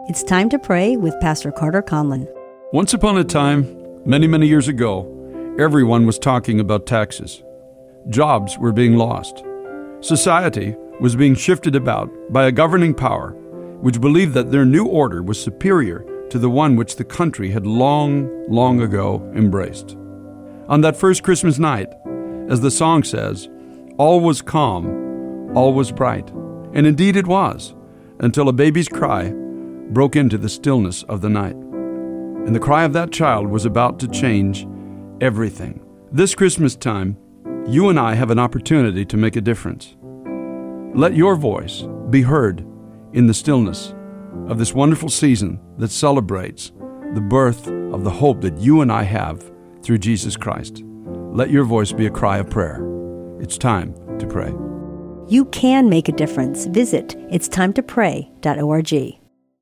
It's Time to Pray with Pastor Carter Conlon. Once upon a time, many, many years ago, everyone was talking about taxes. Jobs were being lost. Society was being shifted about by a governing power which believed that their new order was superior to the one which the country had long, long ago embraced. On that first Christmas night, as the song says, all was calm, all was bright. And indeed it was, until a baby's cry broke into the stillness of the night. And the cry of that child was about to change everything. This Christmas time, you and I have an opportunity to make a difference. Let your voice be heard in the stillness of this wonderful season that celebrates the birth of the hope that you and I have through Jesus Christ. Let your voice be a cry of prayer. It's time to pray. You can make a difference. Visit itstimetoPray.org.